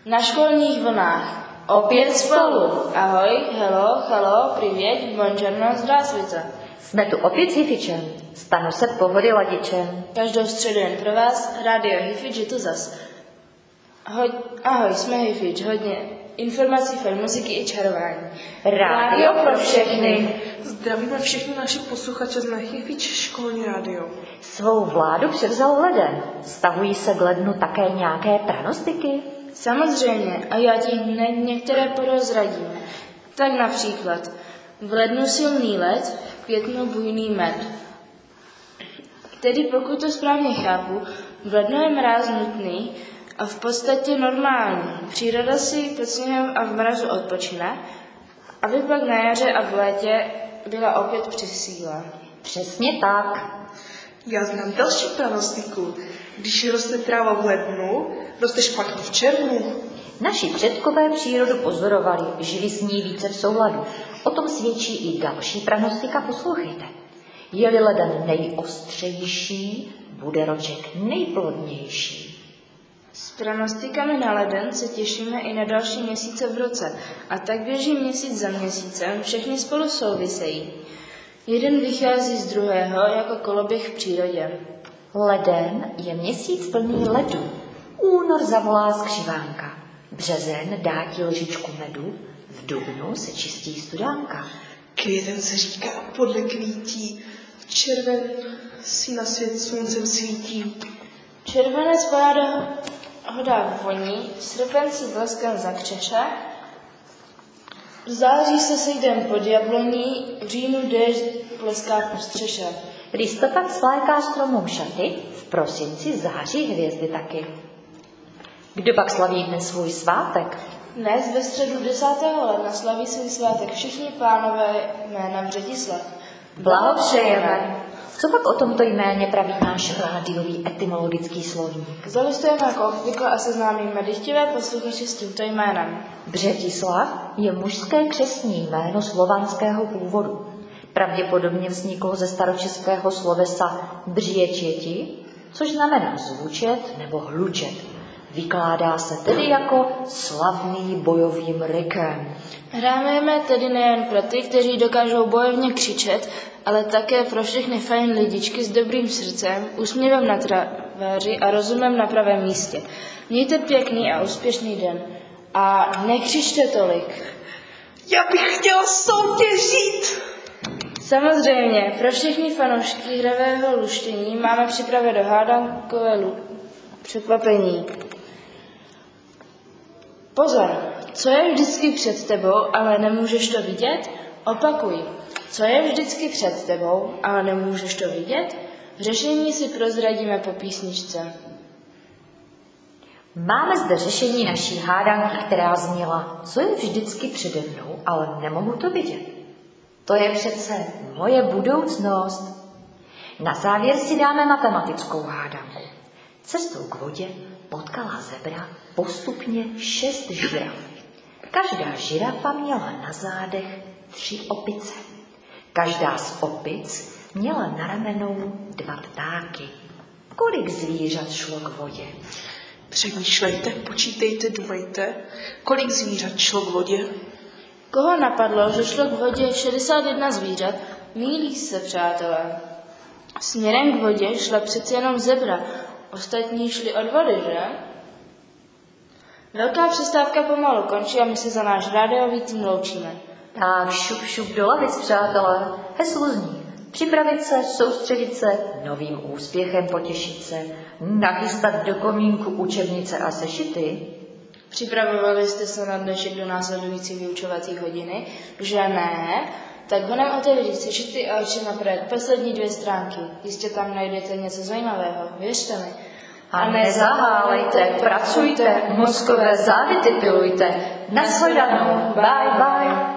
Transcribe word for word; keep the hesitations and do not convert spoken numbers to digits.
Na školních vlnách. Opět spolu. Ahoj, hello, hello, privět, buongiorno, zdravstvujte. Jsme tu opět s Hifičem. Stanu se pohody ladičem. Každou středu jen pro vás, rádio Hifič je tu zas. Ahoj, ahoj, jsme Hifič, hodně informací, film, muziky i čarování. Rádio pro všechny. Zdravíme všechny naše posluchače z Hifič školní rádio. Svou vládu převzal leden. Stavují se k lednu také nějaké pranostiky? Samozřejmě, a já ti hned některé prozradím. Tak například, v lednu silný led, v květnu bujný med. Tedy pokud to správně chápu, v lednu je mráz nutný a v podstatě normální. Příroda si pod sněhem a v mrazu odpočine, aby pak na jaře a v létě byla opět při síle. Přesně tak. Já znám další pranostiku. Když roste tráva v lednu, roste špatně v červnu. Naši předkové přírodu pozorovali, žili s ní více v souladu. O tom svědčí i další pranostika, poslouchejte. Je-li leden nejostřejší, bude roček nejplodnější. S pranostikami na leden se těšíme i na další měsíce v roce. A tak běží měsíc za měsícem, všechny spolu souvisejí. Jeden vychází z druhého jako koloběh v přírodě. Leden je měsíc plný ledu. Únor zavolá skřivánka. Březen dá ti lžičku medu. V dubnu se čistí studánka. Květen se říká podle kvítí. Červen si na svět sluncem svítí. Červenec pojáda hodá voní, srpen si bleskem zakřeše, v září se sejdem pod jabloní, v říjnu déšť pleská po střeše. Listopad svléká stromům šaty, v prosinci září hvězdy taky. Kdo pak slaví dnes svůj svátek? Dnes ve středu desátého ledna slaví svůj svátek všichni pánové jména Břetislav. Blahopřejeme. Co pak o tomto jméně praví náš rádiový etymologický slovník? Zalistujeme jako obvykle a seznámíme dychtivé posluchače s tímto jménem. Břetislav je mužské křestní jméno slovanského původu. Pravděpodobně vzniklo ze staročeského slovesa břiečěti, což znamená zvučet nebo hlučet. Vykládá se tedy jako slavný bojovým rykem. Hráme tedy nejen pro ty, kteří dokážou bojovně křičet, ale také pro všechny fajn lidičky s dobrým srdcem, úsměvem na tváři a rozumem na pravém místě. Mějte pěkný a úspěšný den. A nekřičte tolik. Já bych chtěla soutěžit! Samozřejmě, pro všechny fanoušky hravého luštění máme připraveno hádankové lu- překvapení. Pozor, co je vždycky před tebou, ale nemůžeš to vidět? Opakuj. Co je vždycky před tebou, ale nemůžeš to vidět? Řešení si prozradíme po písničce. Máme zde řešení naší hádanky, která zněla, co je vždycky přede mnou, ale nemohu to vidět. To je přece moje budoucnost. Na závěr si dáme matematickou hádanku. Cestou k vodě potkala zebra postupně šest žiraf. Každá žirafa měla na zádech tři opice. Každá z opic měla na ramenou dva ptáky. Kolik zvířat šlo k vodě? Přemýšlejte, počítejte, dumejte, kolik zvířat šlo k vodě. Koho napadlo, že šlo k vodě šedesát jedna zvířat, mýlí se, přátelé. Směrem k vodě šla přeci jenom zebra, ostatní šli od vody, že? Velká přestávka pomalu končí a my se za náš rádiový tým loučíme. Tak šup, šup do lavic, přátelé. Heslo zní: připravit se, soustředit se, novým úspěchem potěšit se, nachystat do komínku učebnice a sešity. Připravovali jste se na dnešek do následující vyučovací hodiny? Že ne? Tak honem otevřít sešity a oči napravit poslední dvě stránky. Jistě tam najdete něco zajímavého, věřte mi. A nezahálejte, pracujte, mozkové závity pilujte. Nashledanou, bye bye.